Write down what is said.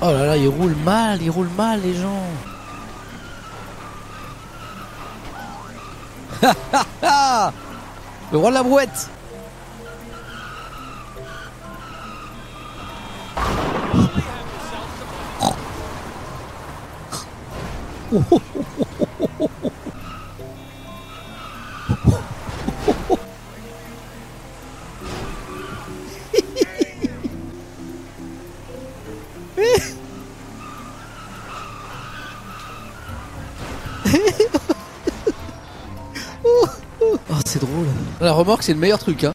Oh là là, ils roulent mal les gens. Le roi de la brouette. Oh, c'est drôle. La remorque, c'est le meilleur truc, hein.